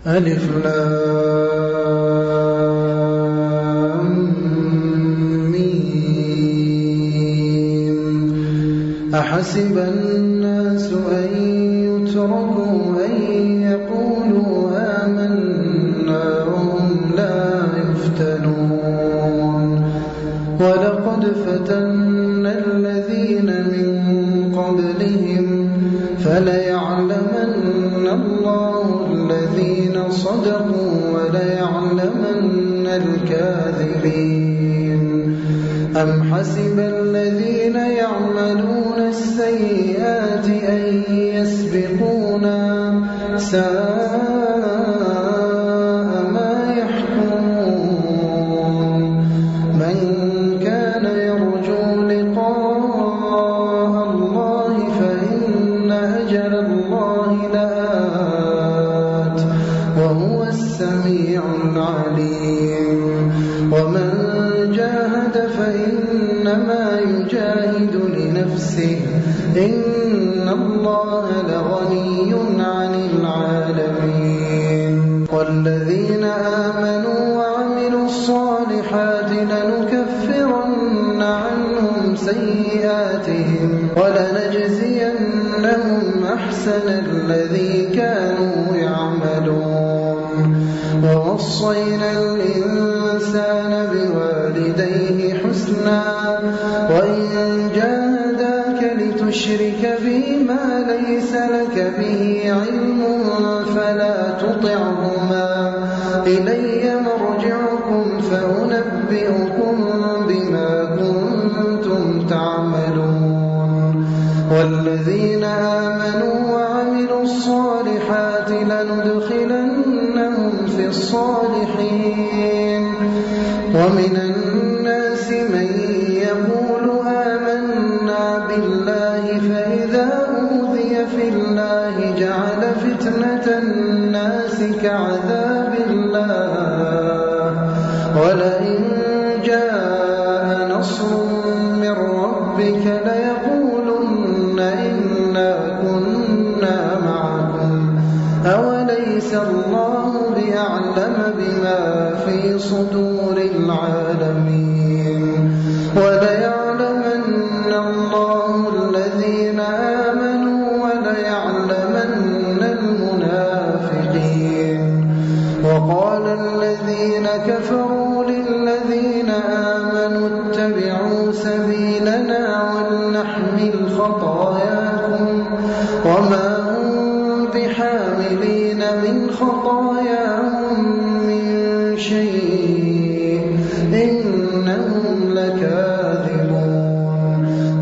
ألف لام ميم. أحسب الناس أن يتركوا أن يقولوا آمنا وهم لا يفتنون ولقد فتنا الذين من قبلهم فليعلمن الله الذين صدقوا وليعلمن الكاذبين. أم حسب الذين يعملون السيئات أن يسبقونا ساء ما يحكمون. من كان يرجو لقاء الله فإن أجل الله لآت وهو السميع العليم. ومن جاهد فإنما يجاهد لنفسه إن الله لغني عن العالمين. والذين آمنوا وعملوا الصالحات لنكفرن عنهم سيئاتهم ولنجزينهم أحسن الذي كانوا يعملون. ووصينا الإنسان بوالديه حسنا وإن جاهداك لتشرك بي ما ليس لك به علم فلا تطعهما إلي مرجعكم فأنبئكم بما كنتم تعملون. والذين آمنوا وعملوا الصالحات لندخلنهم في الصالحين. ومن الناس من يقول آمنا بالله فإذا أوذي في الله جعل فتنة الناس كعذاب الله ولئن جاء نصر من ربك ليقولن إنا كنا معكم أوليس الله بأعلم بما في صدور العالمين. وليعلمن الله الذين آمنوا وليعلمن المنافقين. وقال الذين كفروا للذين آمنوا اتبعوا سبيلنا ولنحمل خطاياكم وما هم بحاملين من خطاياهم من شيء إنهم لكاذبون.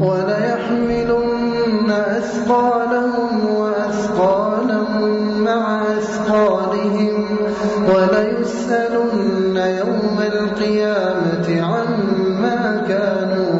وليحملن أثقالهم وأثقالهم مع أثقالهم وليسألن يوم القيامة عما كانوا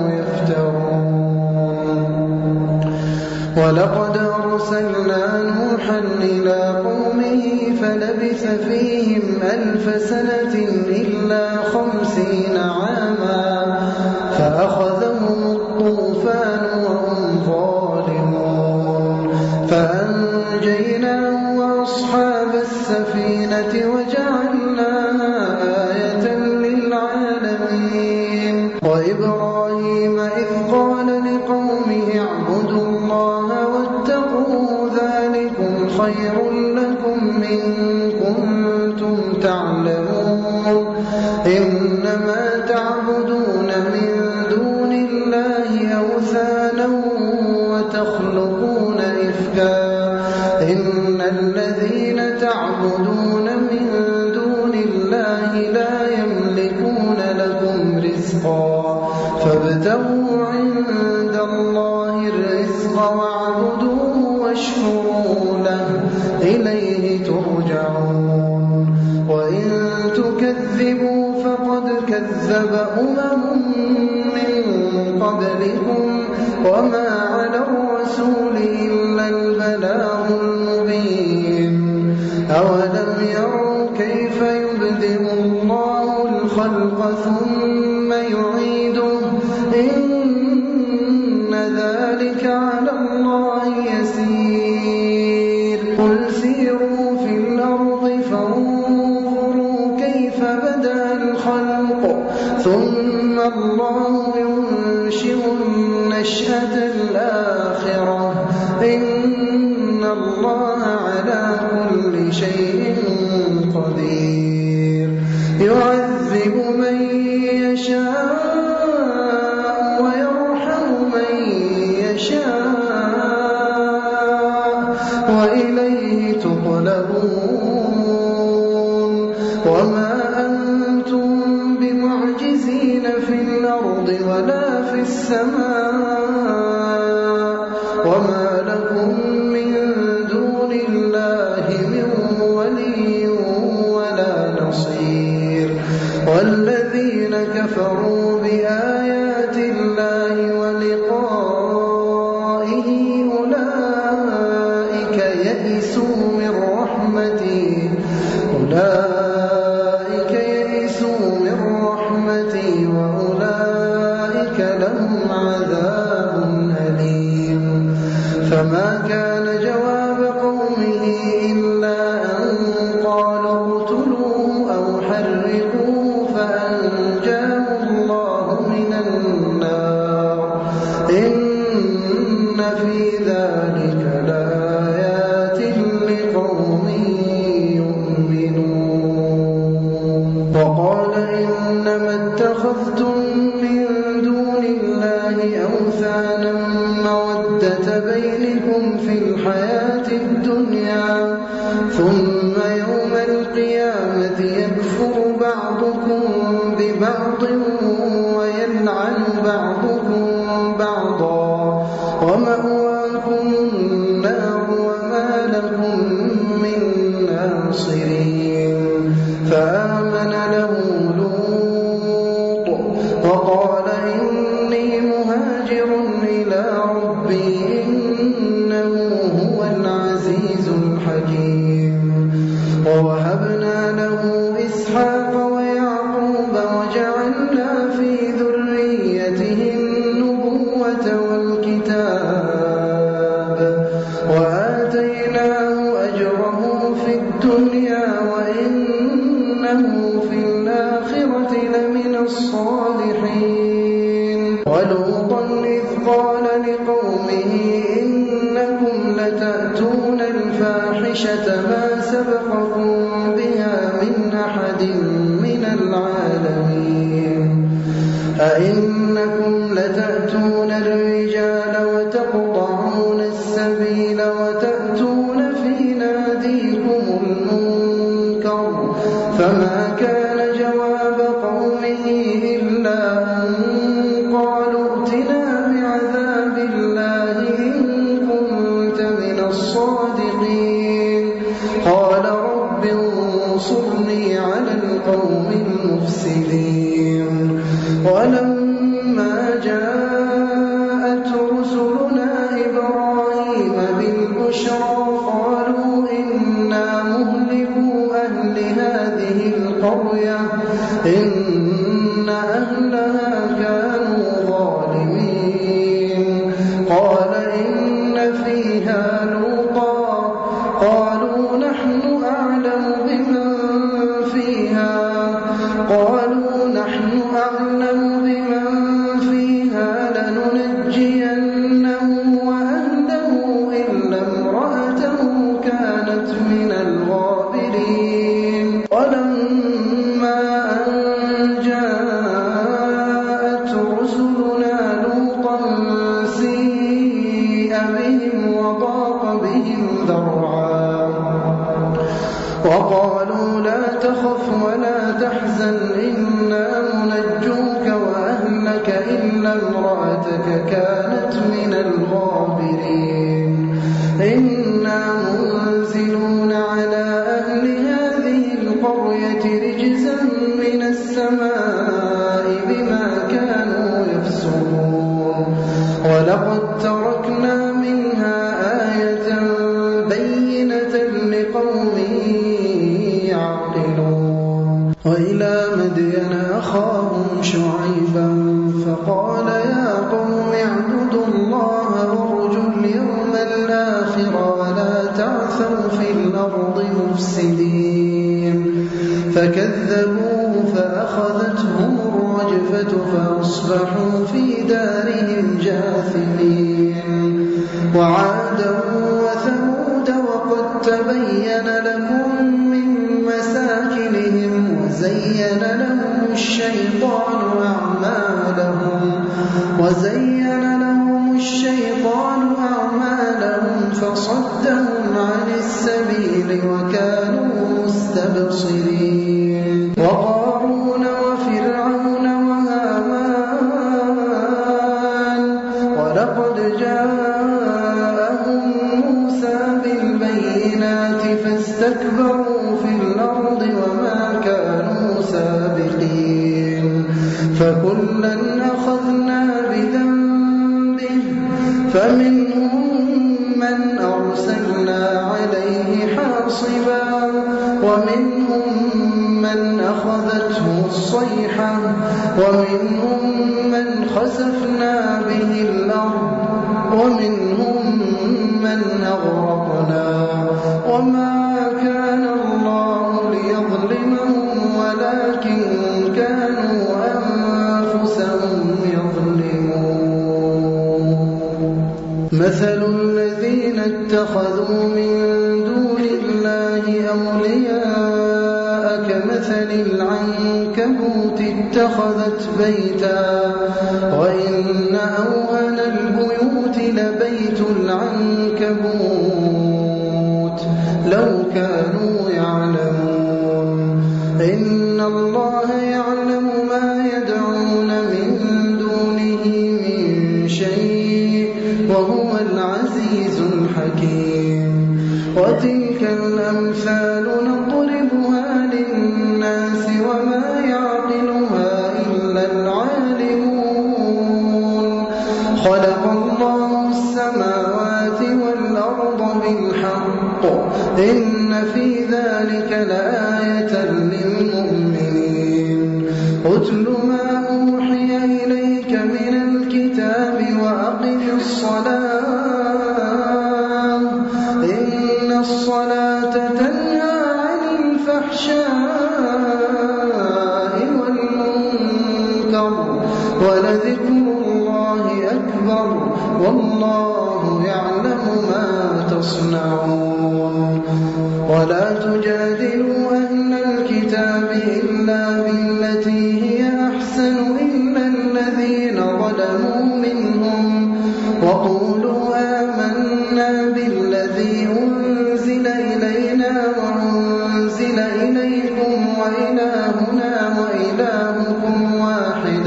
يفترون. ولقد أرسلنا نوحا إلى قومه فلبث فيهم 1000 سنة إلا 50 عاما فأخذهم الطوفان وهم ظالمون فأنجيناه وأصحاب السفينة وجعلناها آية للعالمين. وإبراهيم إذ قال لقومه اعبدوا الله واتقوه ذلكم خير لكم إن كنتم تعلمون. إنما تعبدون من دون الله أوثانا وتخلقون إفكا إن الذين تعبدون من دون الله لا يملكون لكم رزقا فابتغوا عند الله الرزق واعبدوه واشكروا له إليه ترجعون. وإن تكذبوا فقد كذب من قبلكم وما على الرسول إلا البلاغ المبين. أولم يروا كيف يبدئ الله الخلق ثم يعيده إن ذلك على الله يسير. قل سيروا في الأرض فانظروا كيف بدأ الخلق ثم الله ينشئ النشأة الآخرة إن الله على كل شيء قدير يعذب من يشاء ويرحم من يشاء وإليه تقلبون وما أنتم بمعجزين في الأرض ولا في السماء وما لكم من دون الله من ولي ولا نصير والذين كفروا بآيات الله ولقائه أولئك يئسوا من رحمتي وأولئك لهم عذاب أليم فما كان جواب قومه إلا أن قالوا اقتلوه أو حرقوه فأنجاه الله من النار إن في ذلك لآيات لقوم يؤمنون وقال إنما اتخذتم من دون الله أوثانا مودة بينكم في الحياة الدنيا ثم يوم القيامة يكفر بعضكم ببعض ويلعن بعضكم بعضا ومأواكم النار وما لكم من ناصرين فآمن له لوط وقال إني مهاجر إلى ربي إنه هو العزيز الحكيم ووهبنا له إسحاق ويعقوب وجعلنا في ذريته النبوة والكتاب وآتيناه أجره في الدنيا وإنه في الآخرة لمن الصالحين ولوطا إذ قال لقومه إنكم لتأتون الفاحشة ما سبقكم بها من أحد من العالمين أئنكم لتأتون الرجال وتقطعون السبيل وتأتون في ناديكم المنكر فما كان جواب قومه إلا أن قالوا ائتنا بعذاب الله إن كنت من الصادقين قال رب انصرني على القوم المفسدين ولما جاءت رسلنا إبراهيم بالبشرى قالوا إنا مهلكو أهل هذه القرية إن أهلها كانوا ظالمين قال إن فيها لوطا قالوا نحن أعلم بمن فيها لننجينه وأهله إلا امرأته كانت من الغابرين ولما أن جاءت رسلنا لوطا سيء بهم وضاق بهم ذرعا وقالوا لا تخف ولا تحزن إنا منجوك وأهلك إلا امرأتك كانت من الغابرين إنا منزلون على أهل هذه القرية رجزا من السماء بما كانوا يفسقون ولقد تركنا منها آية بينة لقوم يعقلون وإلى مدين أخاهم شعيبا فقال يا قوم اعبدوا الله وارجوا اليوم الآخر ولا تعثوا في الأرض مفسدين فكذبوه فأخذتهم الرجفة فأصبحوا في دارهم جاثمين وعادا وثمود وقد تبين لكم من مساكنهم وزين لهم الشيطان أعمالهم فصدهم عن السبيل وكانوا مستبصرين وقارون وفرعون وهامان ولقد جاءهم موسى بالبينات فاستكبروا في الأرض وما كانوا سابقين فكلا أخذنا بذنبه فمنهم من أرسلنا عليه حاصبا ومنهم من أخذته الصيحة ومنهم من خسفنا به الأرض ومنهم من أغرقنا وما كان الله ليظلمهم ولكن كانوا أنفسهم يظلمون مثل الذين اتخذوا من دون الله أولياء كمثل العنكبوت اتخذت بيتا وإن أوهن البيوت لبيت العنكبوت لو كانوا يعلمون إن الله يعلم ما يدعون من دونه من شيء وهو العزيز الحكيم وتلك الأمثال نضربها للناس وما يعقلها إلا العالمون خلق الله السماوات والأرض بالحق إن في ذلك لآية للمؤمنين اتل ما أوحي إليك من الكتاب وأقم الصلاة إن الصلاة تنهى عن الفحشاء والمنكر ولذكر الله أكبر والله يعلم ما تصنعون ولا تجادلوا أهل الكتاب إلا بالتي هي أحسن إلا الذين ظلموا منهم وقولوا آمنا بالذي أنزل إلينا وأنزل إليكم وإلهنا وإلهكم واحد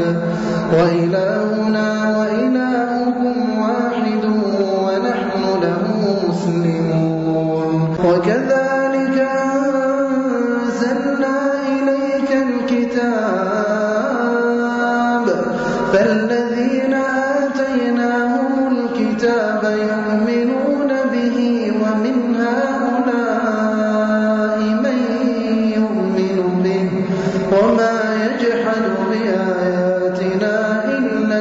ونحن له مسلمون وكذلك أنزلنا إليك الكتاب فالذين آتيناهم الكتاب يؤمنون به ومن هؤلاء من يؤمن به وما يجحد بآياتنا إلا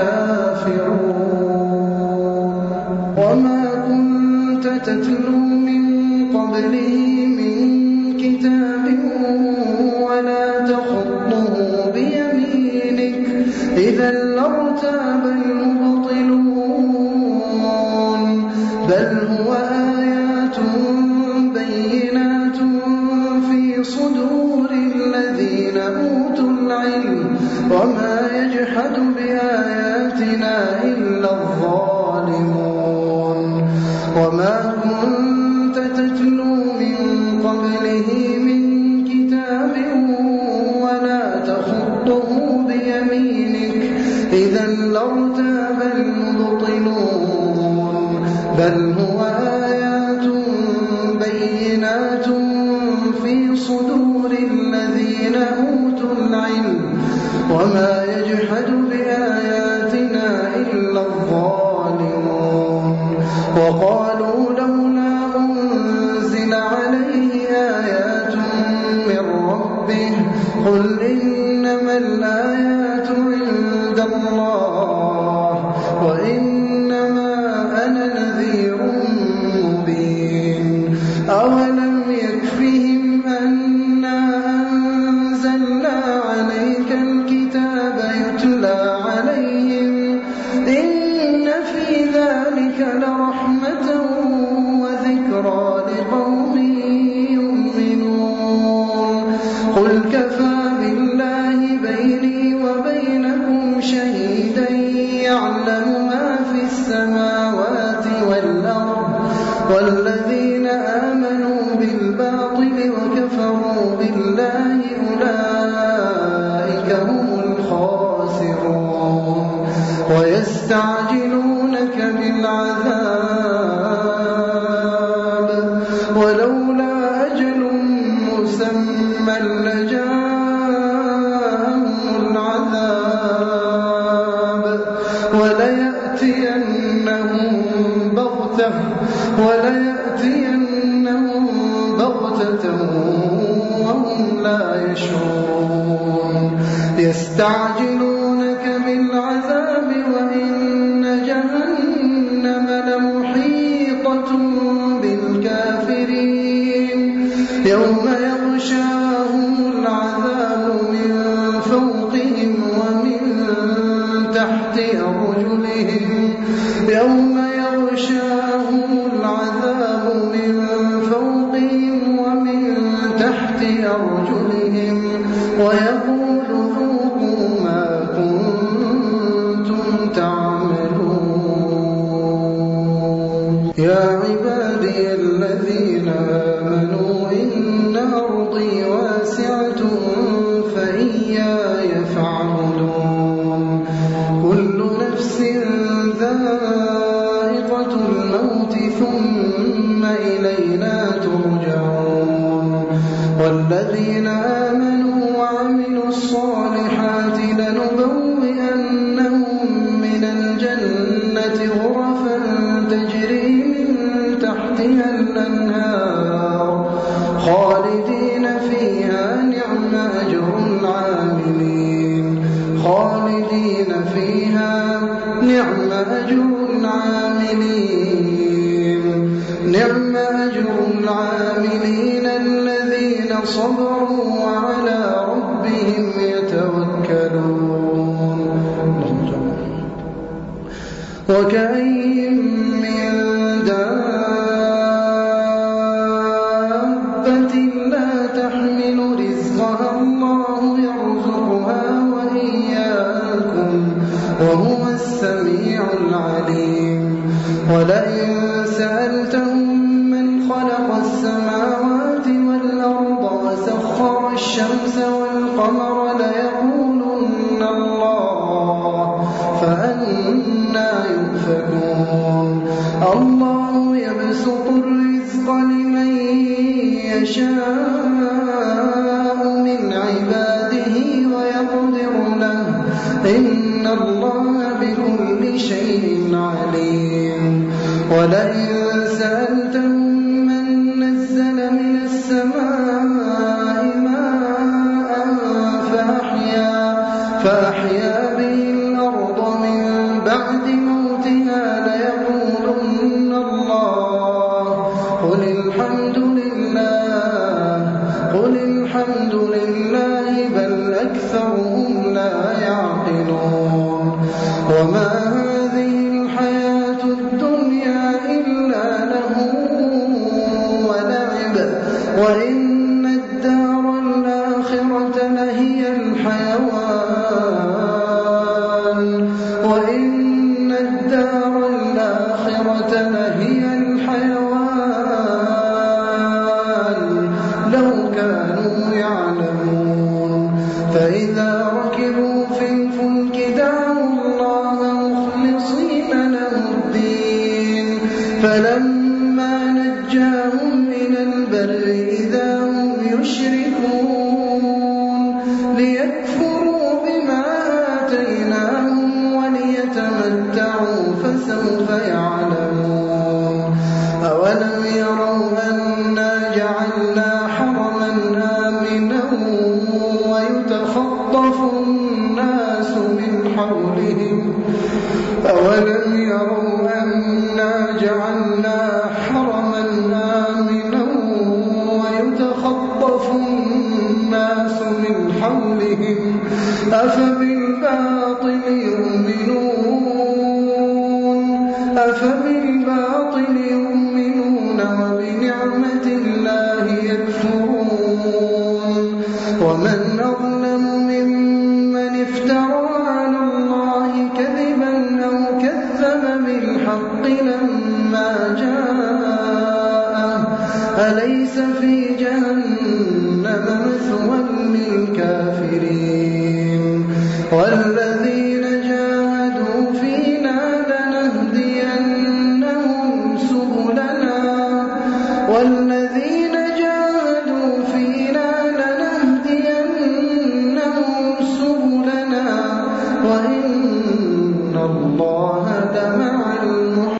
الكافرون وما كنت تتلو من قبله من كتاب ولا تخطه بيمينك إذا لارتاب المبطلون بل هو آيات بينات في صدور الذين أوتوا العلم وما يجحد بآياتنا إلا الظالمون وما كنت تتلو من قبله من كتاب ولا تخطه بيمينك إذا لارتاب المبطلون بل هو آيات بينات في صدور الذين أوتوا العلم وما يجحد بآياتنا إلا الظالمون وقالوا لولا أنزل عليه آيات من ربه قل إنما الآيات عند الله وإنما أنا نذير مبين أولم يكفهم أنا قل كفى بالله بيني وبينكم شهيدا يعلم ما في السماوات والأرض والذين آمنوا بالباطل وكفروا بالله أولئك هم الخاسرون ويستعجلونك بالعذاب ولولا أجل مسمى لجاءهم العذاب وليأتينهم بغتة وهم لا يشعرون يستعجلونك بالعذاب وإن جهنم لمحيطة بالكافرين يوم يغشاهم العذاب من فوقهم ومن تحت أرجلهم يوم يغشاهم العذاب من فوقهم ومن تحت أرجلهم ويقول ذوقوا ما كنتم تعملون يا عبادي الذين آمنوا إن أرضي واسعة فإياي فاعبدون كل نفس ذائقة الموت ثم إلينا ترجعون والذين آمنوا وعملوا الصالحات لنبوئنهم من الجنة غرفا تجري من تحتها الأنهار خالدين فيها نعم أجر العاملين خالدين فيها نعم أجر العاملين الذين صبروا وعلى ربهم يتوكلون وكأين من دابة لا تحمل رزقها الله يرزقها وإياكم وهو السميع العليم ولئن سألتهم من خلق السماوات والأرض وسخر الشمس والقمر ليقولن الله فأنى يؤفكون الله يبسط الرزق لمن يشاء من عباده ويقدر له إن الله بكل شيء عليم ولئن سألتهم من نزل من السماء ماء فأحيا به الأرض من بعد موتها ليقولن الله قل الحمد لله بل أكثرهم لا يعقلون وما هذه الحياة الدنيا إلا لهو ولعب وإن الدار الآخرة لهي الحيوان لو كانوا يعلمون فإذا ركبوا في الفلك دعوا الله مخلصين له الدين فلما نجاهم إلى البر إذا هم يشركون ليكفروا بما آتيناهم وليتمتعوا فسوف يعلمون أولم يروا أنا جعلنا حرما آمنا ويتخطف الناس من حولهم أولم يروا أنا جعلنا حرما آمنا ويتخطف الناس من حولهم أفبالباطل يؤمنون وبنعمة الله يكفرون ومن أظلم ممن افترى على الله كذبا أو كذب بالحق لما جاءه أليس في جهنم مثوى للكافرين والذين جاهدوا فينا لنهدينهم سبلنا